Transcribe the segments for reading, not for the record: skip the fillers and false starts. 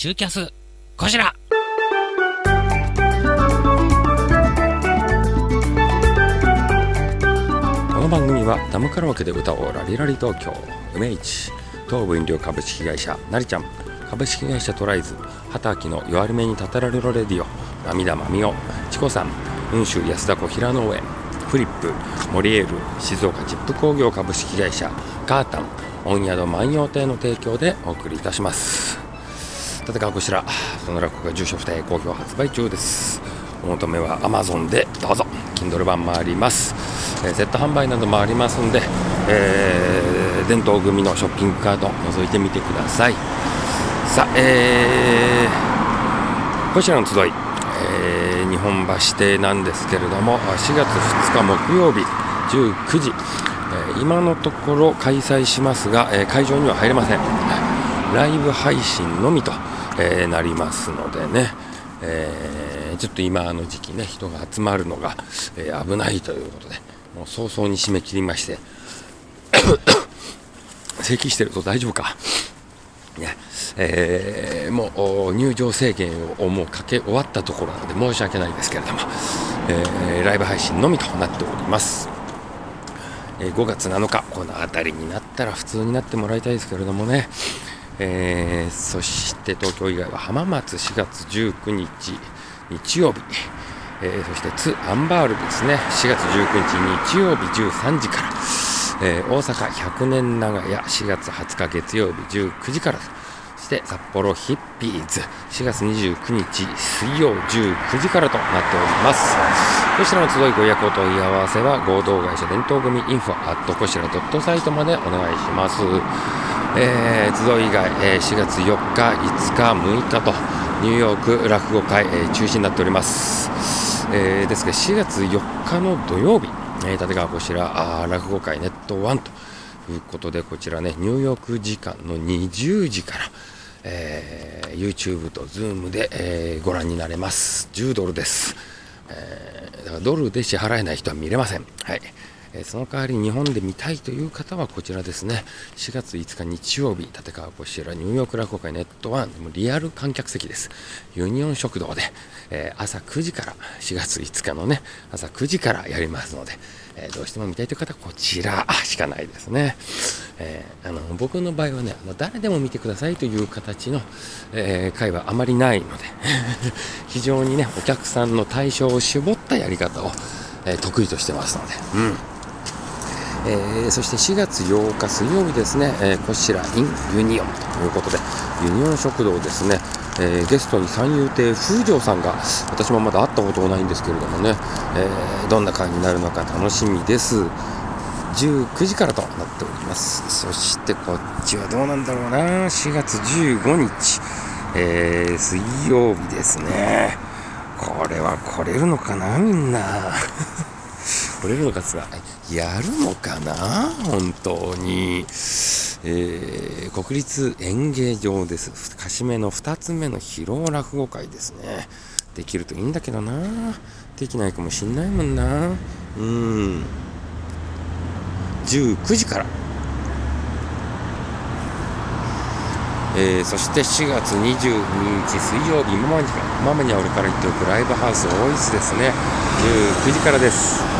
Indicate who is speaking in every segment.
Speaker 1: シューキャスこちら。
Speaker 2: この番組はダムカラオケで歌おうラリラリ東京、梅市東武飲料株式会社なりちゃん、株式会社トライズ、畑明の弱り目にたたられろレディオ、涙まみお、チコさん、雲州安田小平農園、フリップ、モリエール、静岡チップ工業株式会社、カータン、御宿万葉亭の提供でお送りいたします。立川こちら、その落語が住所不定好評発売中です。お求めは Amazon でどうぞ。 Kindle 版もあります。セット販売などもありますんで、伝統組のショッピングカート覗いてみてください。さあ、こちらの集い、日本橋邸なんですけれども、4月2日木曜日19時、今のところ開催しますが、会場には入れません。ライブ配信のみと、なりますのでね、ちょっと今の時期ね、人が集まるのが、危ないということで、もう早々に締め切りまして咳してると大丈夫かね、もう入場制限をもうかけ終わったところなので申し訳ないですけれども、ライブ配信のみとなっております。5月7日この辺りになったら普通になってもらいたいですけれどもね、そして東京以外は浜松4月19日日曜日、そして津アンバールですね、4月19日日曜日13時から、大阪100年長屋4月20日月曜日19時から、そして札幌ヒッピーズ4月29日水曜19時からとなっております。こちらの集いご予約お問い合わせは合同会社伝統組info@ こちら.site までお願いします。集い以外、4月4日5日6日とニューヨーク落語会、中止になっております。ですが4月4日の土曜日、立川こちら落語会ネット1ということで、こちらねニューヨーク時間の20時から、YouTube と Zoom で、ご覧になれます。10ドルです。だからドルで支払えない人は見れません。はい。その代わり日本で見たいという方はこちらですね、4月5日日曜日立川こちらニューヨーク落語会ネット1、リアル観客席です。ユニオン食堂で、朝9時から4月5日のね朝9時からやりますので、どうしても見たいという方はこちらしかないですね。僕の場合はね誰でも見てくださいという形の、会はあまりないので非常にねお客さんの対象を絞ったやり方を、得意としてますので、そして4月8日水曜日ですね、こちら in ユニオンということでユニオン食堂ですね、ゲストに三遊亭風城さんが、私もまだ会ったことがないんですけれどもね、どんな会になるのか楽しみです。19時からとなっております。そしてこっちはどうなんだろうな、4月15日、水曜日ですね。これは来れるのかな、みんな来れるのかつがやるのかな本当に、国立演芸場です。かしめの2つ目の披露落語会ですね。できるといいんだけどな、できないかもしんないもんな。19時から、そして4月22日水曜日、ママには俺から言っておくライブハウスオイスですね、19時からです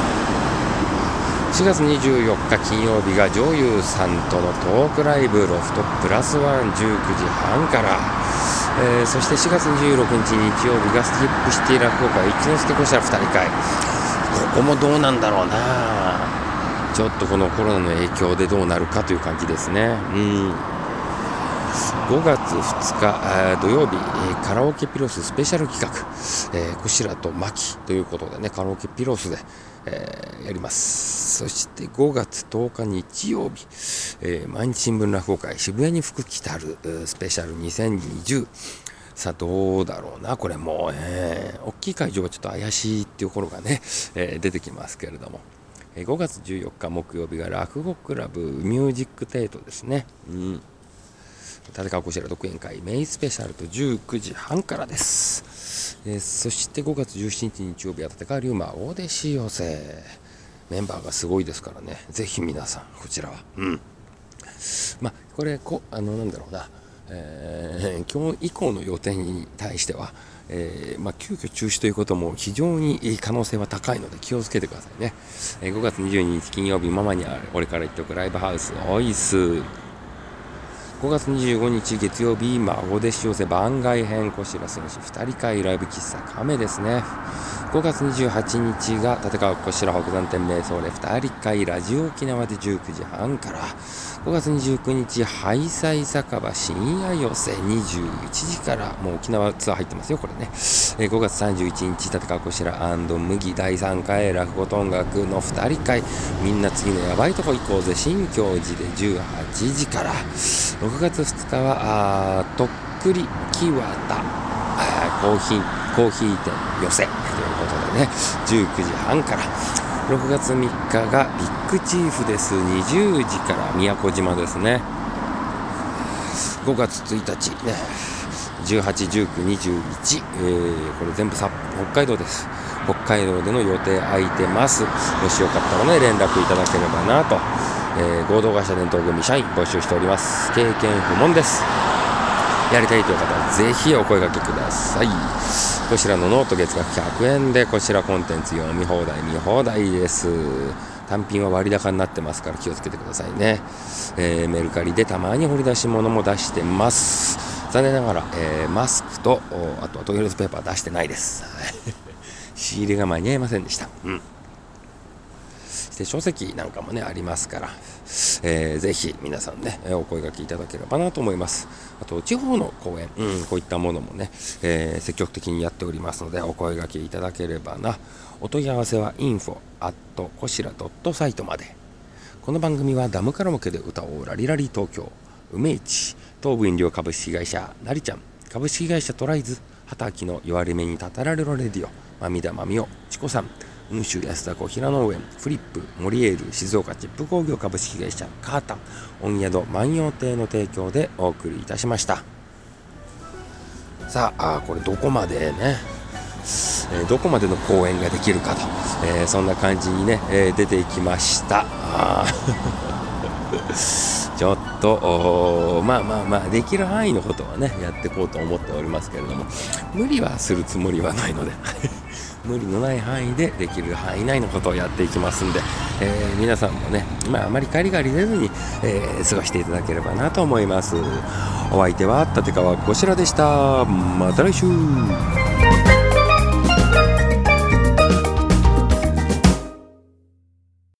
Speaker 2: 。4月24日金曜日が女優さんとのトークライブロフトプラスワン19時半から、そして4月26日日曜日がスキップシティ落語会一之輔こちら2人会。ここもどうなんだろうな、ちょっとこのコロナの影響でどうなるかという感じですね。5月2日土曜日、カラオケピロススペシャル企画、こちらとマキということでね、カラオケピロスで、やります。そして5月10日日曜日、毎日新聞落語会渋谷に福来たるスペシャル2020。さあどうだろうな、これも、大きい会場はちょっと怪しいっていうところがね、出てきますけれども、5月14日木曜日が落語クラブミュージックテイトですね。立川こちら独演会メインスペシャルと19時半からです。そして5月17日日曜日は立川龍馬大弟子寄せ、メンバーがすごいですからね、ぜひ皆さんこちらはこれなんだろうな、 今日以降の予定に対しては、急遽中止ということも非常に可能性は高いので気をつけてくださいね。5月22日金曜日、ママに俺から言っておくライブハウスオイス。5月25日月曜日、孫弟子寄せ番外編小白選手2人会ライブ喫茶亀ですね。5月28日が立川小白北山店瞑想で2人会ラジオ沖縄で19時半から、5月29日ハイサイ酒場深夜寄せ21時から、もう沖縄ツアー入ってますよこれね。5月31日立川こしら&麦第3回落語と音楽の2人会、みんな次のやばいとこ行こうぜ新境寺で18時から、6月2日はとっくり木和田コーヒー店寄せということでね、19時半から。6月3日がビッグチーフです。20時から宮古島ですね。5月1日ね、18、19、21、これ全部北海道です。北海道での予定空いてます。もしよかったらね連絡いただければなと。合同会社伝統組社員募集しております。経験不問です。やりたいという方はぜひお声掛けください。こちらのノート月額100円でこちらコンテンツ読み放題見放題です。単品は割高になってますから気をつけてくださいね。メルカリでたまに掘り出し物も出してます。残念ながら、マスクとあとはトイレットペーパー出してないです仕入れが間に合いませんでした。で書籍なんかもねありますから、ぜひ皆さんねお声掛けいただければなと思います。あと地方の講演、こういったものもね、積極的にやっておりますのでお声掛けいただければな。お問い合わせは info@ こしら.site まで。この番組はダムカラオケで歌おうラリラリ東京、梅市東武飲料株式会社なりちゃん、株式会社トライズ、畑の弱り目にたたられろレディオ、まみだまみおちこさん、雲州安田小平農園、フリップモリエール静岡チップ工業株式会社カータン、御宿万葉亭の提供でお送りいたしました。さあ、これどこまでね、どこまでの公演ができるかと、そんな感じにね、出ていきました。ちょっとできる範囲のことはねやっていこうと思っておりますけれども、無理はするつもりはないので無理のない範囲でできる範囲内のことをやっていきますんで、皆さんもねあまりガリガリ出ずに、過ごしていただければなと思います。お相手は立川こしらでした。また来週。